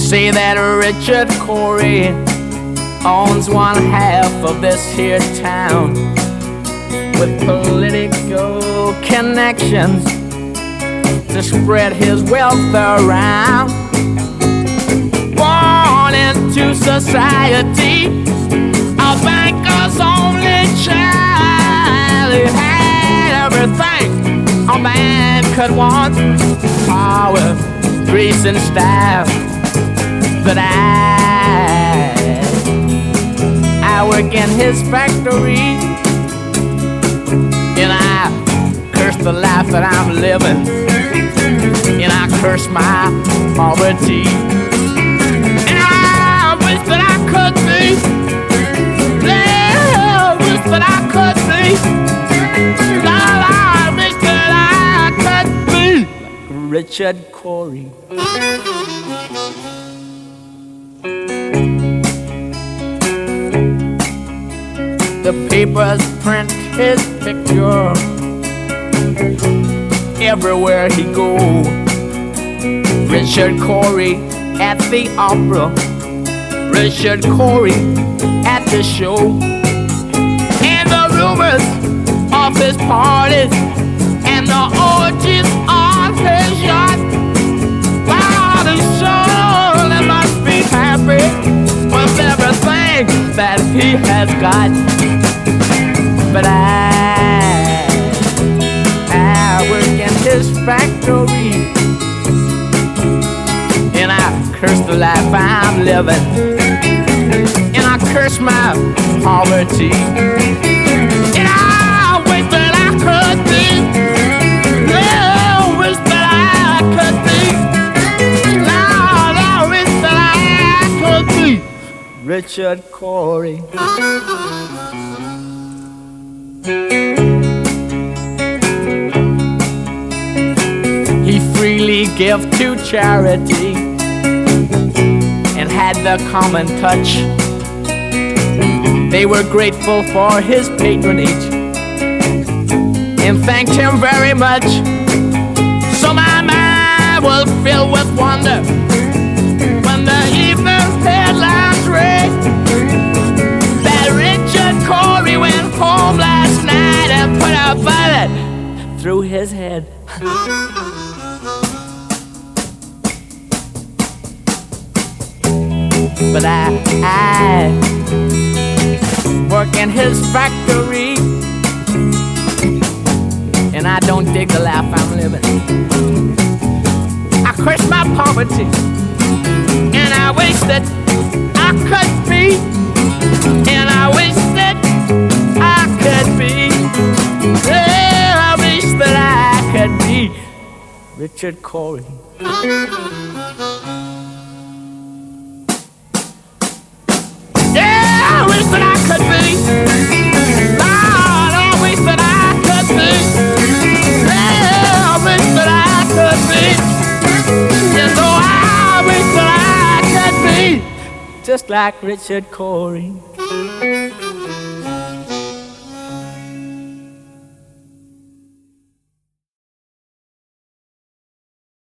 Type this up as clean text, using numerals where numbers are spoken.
Say that Richard Corey owns one half of this here town, with political connections to spread his wealth around. Born into society, a banker's only child. He had everything a man could want: power, grace, and style. But I work in his factory, and I curse the life that I'm living, and I curse my poverty. And I wish that I could be, yeah, I wish that I could be, Lord, I wish that I could be Richard Corey. The papers print his picture everywhere he goes. Richard Corey at the opera, Richard Corey at the show, and the rumors of his parties and the orgies on his yacht. Wow, the soul that must be happy with everything that he has got. But I work in his factory, and I curse the life I'm living, and I curse my poverty. And I wish that I could be, yeah, I wish that I could be, Lord, I wish that I could be Richard Corey. He freely gave to charity and had the common touch. They were grateful for his patronage and thanked him very much. So my mind was filled with wonder when the evening headlines read that Richard Corey went home last night and put a bullet through his head. But I work in his factory, and I don't dig the life I'm living. I curse my poverty, and I wish that I could be, and I wish that I could be, yeah, I wish that I could be Richard Corey. I wish that I could be, Lord, I wish that I could be, yeah, I wish that I could be, yes, oh, I wish that I could be just like Richard Corey.